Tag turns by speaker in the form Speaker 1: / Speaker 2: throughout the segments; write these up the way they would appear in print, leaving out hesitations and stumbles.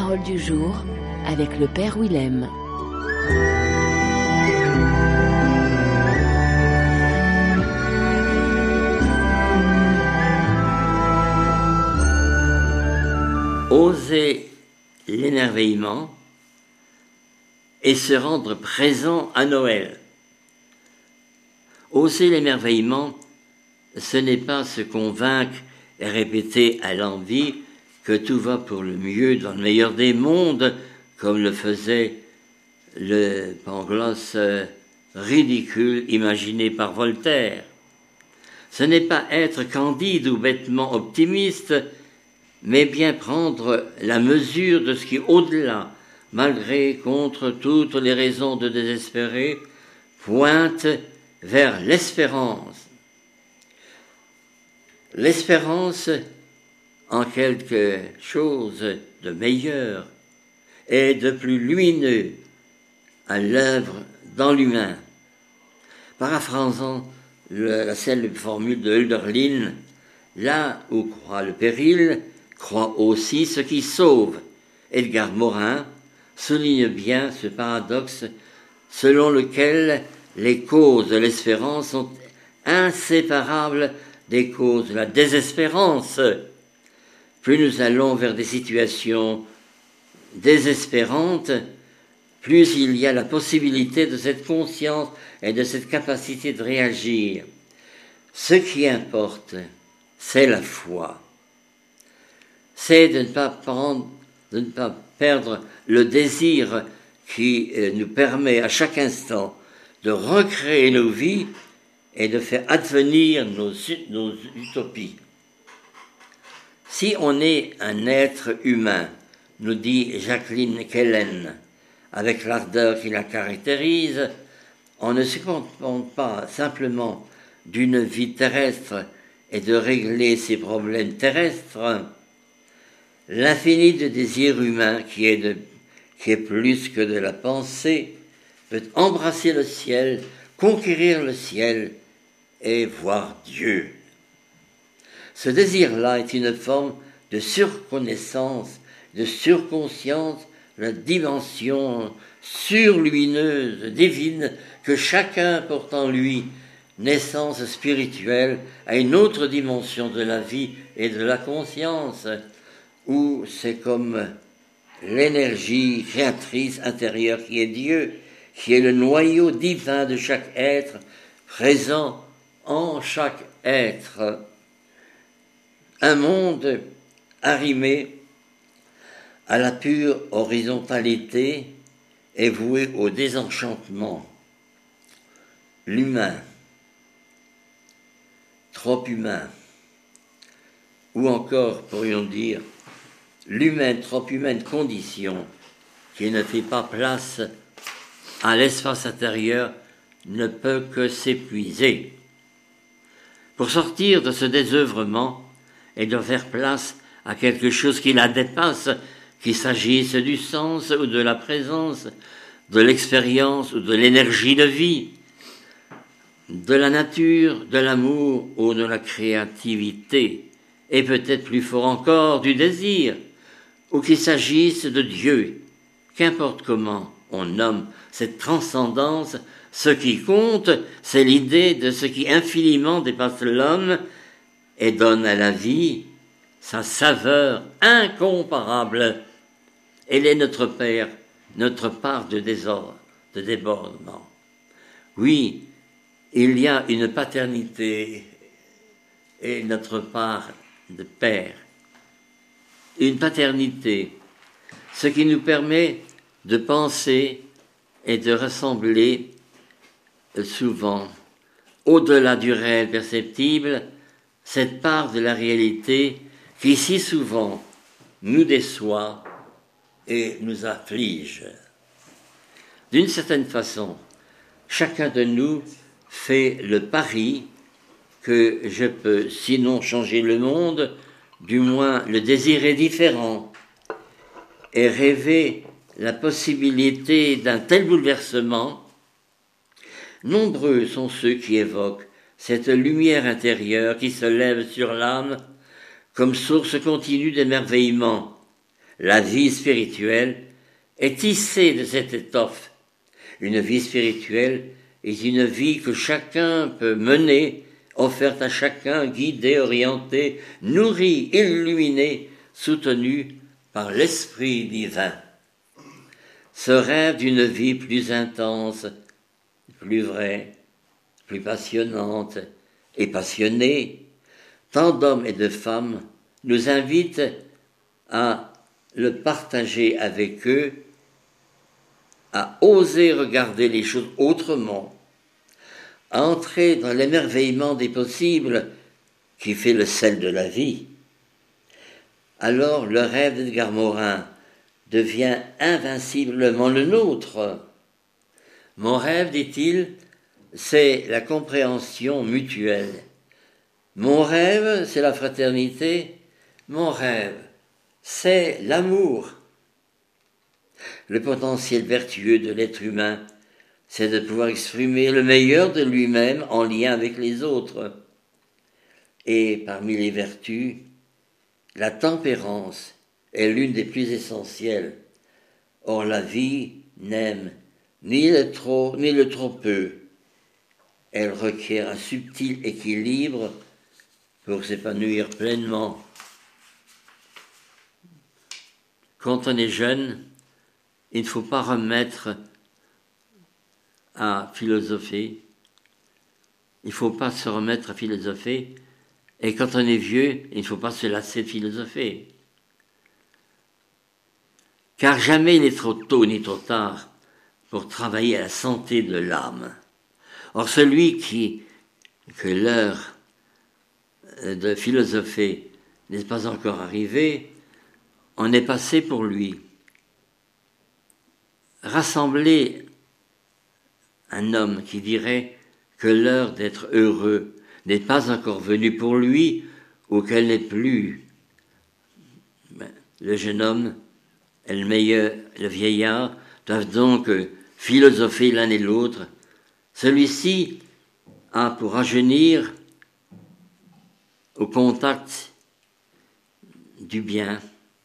Speaker 1: Parole du jour avec le Père Willem.
Speaker 2: Oser l'émerveillement et se rendre présent à Noël. Oser l'émerveillement, ce n'est pas se convaincre et répéter à l'envi que tout va pour le mieux dans le meilleur des mondes, comme le faisait le Pangloss ridicule imaginé par Voltaire. Ce n'est pas être candide ou bêtement optimiste, mais bien prendre la mesure de ce qui, au-delà, malgré contre toutes les raisons de désespérer, pointe vers l'espérance. L'espérance en quelque chose de meilleur et de plus lumineux à l'œuvre dans l'humain. Paraphrasant la célèbre formule de Hölderlin, là où croit le péril, croit aussi ce qui sauve. Edgar Morin souligne bien ce paradoxe selon lequel les causes de l'espérance sont inséparables des causes de la désespérance. Plus nous allons vers des situations désespérantes, plus il y a la possibilité de cette conscience et de cette capacité de réagir. Ce qui importe, c'est la foi. C'est de ne pas perdre le désir qui nous permet à chaque instant de recréer nos vies et de faire advenir nos utopies. Si on est un être humain, nous dit Jacqueline Kellen, avec l'ardeur qui la caractérise, on ne se contente pas simplement d'une vie terrestre et de régler ses problèmes terrestres. L'infini de désir humain qui est plus que de la pensée peut embrasser le ciel, conquérir le ciel et voir Dieu. Ce désir-là est une forme de surconnaissance, de surconscience, la dimension surlumineuse, divine, que chacun porte en lui, naissance spirituelle, à une autre dimension de la vie et de la conscience, où c'est comme l'énergie créatrice intérieure qui est Dieu, qui est le noyau divin de chaque être, présent en chaque être. Un monde arrimé à la pure horizontalité est voué au désenchantement. L'humain, trop humain, ou encore, pourrions dire, l'humaine, trop humaine condition qui ne fait pas place à l'espace intérieur ne peut que s'épuiser. Pour sortir de ce désœuvrement et de faire place à quelque chose qui la dépasse, qu'il s'agisse du sens ou de la présence, de l'expérience ou de l'énergie de vie, de la nature, de l'amour ou de la créativité, et peut-être plus fort encore du désir, ou qu'il s'agisse de Dieu, qu'importe comment on nomme cette transcendance, ce qui compte, c'est l'idée de ce qui infiniment dépasse l'homme et donne à la vie sa saveur incomparable. Elle est notre Père, notre part de désordre, de débordement. Oui, il y a une paternité et notre part de Père. Une paternité, ce qui nous permet de penser et de rassembler souvent, au-delà du réel perceptible, cette part de la réalité qui si souvent nous déçoit et nous afflige. D'une certaine façon, chacun de nous fait le pari que je peux, sinon changer le monde, du moins le désirer différent et rêver la possibilité d'un tel bouleversement. Nombreux sont ceux qui évoquent cette lumière intérieure qui se lève sur l'âme comme source continue d'émerveillement, La vie spirituelle est tissée de cette étoffe. Une vie spirituelle est une vie que chacun peut mener, offerte à chacun, guidée, orientée, nourrie, illuminée, soutenue par l'Esprit divin. Ce rêve d'une vie plus intense, plus vraie, plus passionnante et passionnée, tant d'hommes et de femmes nous invitent à le partager avec eux, à oser regarder les choses autrement, à entrer dans l'émerveillement des possibles qui fait le sel de la vie. Alors le rêve d'Edgar Morin devient invinciblement le nôtre. Mon rêve, dit-il, c'est la compréhension mutuelle. Mon rêve, c'est la fraternité. Mon rêve, c'est l'amour. Le potentiel vertueux de l'être humain, c'est de pouvoir exprimer le meilleur de lui-même en lien avec les autres. Et parmi les vertus, la tempérance est l'une des plus essentielles. Or la vie n'aime ni le trop ni le trop peu. Elle requiert un subtil équilibre pour s'épanouir pleinement. Quand on est jeune, il ne faut pas remettre à philosopher. Il ne faut pas se remettre à philosopher. Et quand on est vieux, il ne faut pas se lasser de philosopher. Car jamais il n'est trop tôt ni trop tard pour travailler à la santé de l'âme. Or celui que l'heure de philosopher n'est pas encore arrivée, on est passé pour lui. Rassembler un homme qui dirait que l'heure d'être heureux n'est pas encore venue pour lui ou qu'elle n'est plus. Le jeune homme et le vieillard doivent donc philosopher l'un et l'autre. Celui-ci a pour rajeunir au contact du bien,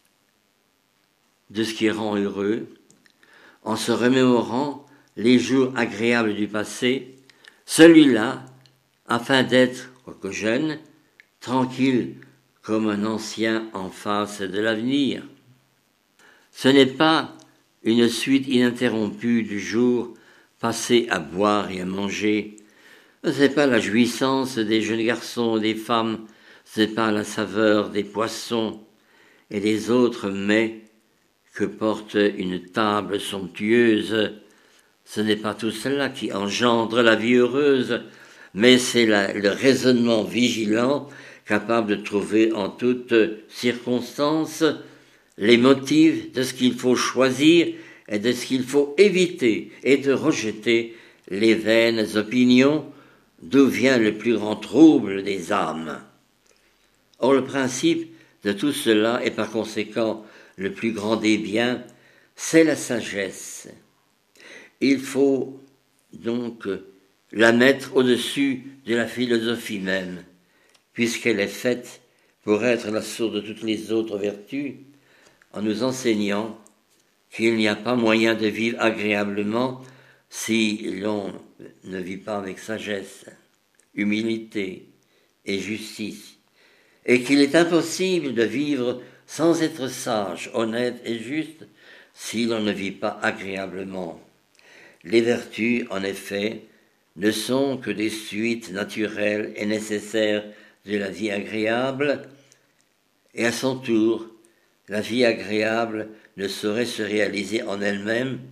Speaker 2: de ce qui rend heureux, en se remémorant les jours agréables du passé, celui-là, afin d'être, quoique jeune, tranquille comme un ancien en face de l'avenir. Ce n'est pas une suite ininterrompue du jour passé à boire et à manger. Ce n'est pas la jouissance des jeunes garçons et des femmes, ce n'est pas la saveur des poissons et des autres mets que porte une table somptueuse. Ce n'est pas tout cela qui engendre la vie heureuse, mais c'est le raisonnement vigilant, capable de trouver en toutes circonstances les motifs de ce qu'il faut choisir et de ce qu'il faut éviter, et de rejeter les vaines opinions d'où vient le plus grand trouble des âmes. Or le principe de tout cela, et par conséquent le plus grand des biens, c'est la sagesse. Il faut donc la mettre au-dessus de la philosophie même, puisqu'elle est faite pour être la source de toutes les autres vertus, en nous enseignant qu'il n'y a pas moyen de vivre agréablement si l'on ne vit pas avec sagesse, humilité et justice, et qu'il est impossible de vivre sans être sage, honnête et juste si l'on ne vit pas agréablement. Les vertus, en effet, ne sont que des suites naturelles et nécessaires de la vie agréable, et à son tour, la vie agréable ne saurait se réaliser en elle-même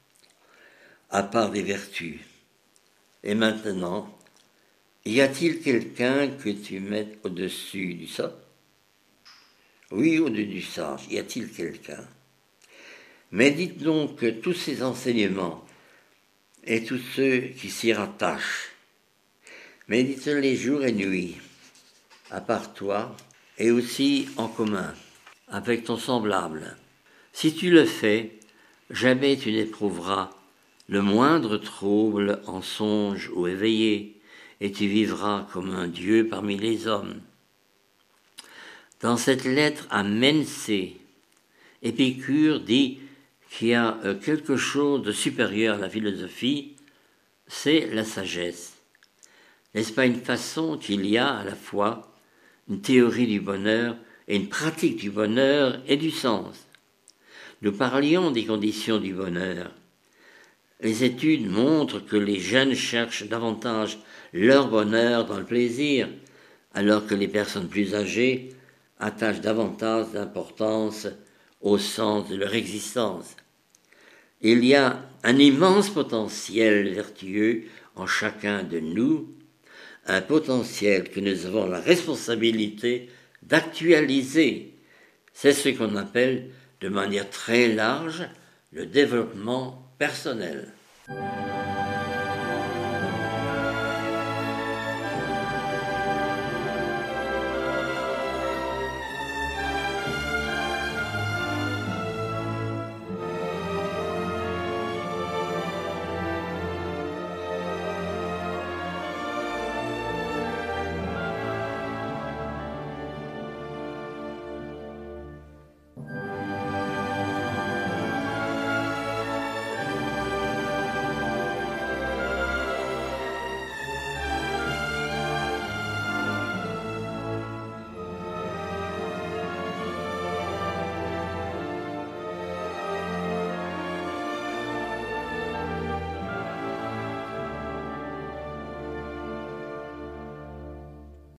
Speaker 2: à part des vertus. Et maintenant, y a-t-il quelqu'un que tu mettes au-dessus du sage? Oui, au-dessus du sage, y a-t-il quelqu'un? Mais dites donc que tous ces enseignements et tous ceux qui s'y rattachent, médite-les jour et nuit, à part toi, et aussi en commun, avec ton semblable. Si tu le fais, jamais tu n'éprouveras le moindre trouble en songe ou éveillé, et tu vivras comme un Dieu parmi les hommes. Dans cette lettre à Mensé, Épicure dit qu'il y a quelque chose de supérieur à la philosophie, c'est la sagesse. N'est-ce pas une façon qu'il y a à la fois une théorie du bonheur et une pratique du bonheur et du sens? Nous parlions des conditions du bonheur. Les études montrent que les jeunes cherchent davantage leur bonheur dans le plaisir, alors que les personnes plus âgées attachent davantage d'importance au sens de leur existence. Il y a un immense potentiel vertueux en chacun de nous, un potentiel que nous avons la responsabilité d'actualiser. C'est ce qu'on appelle de manière très large le développement personnel.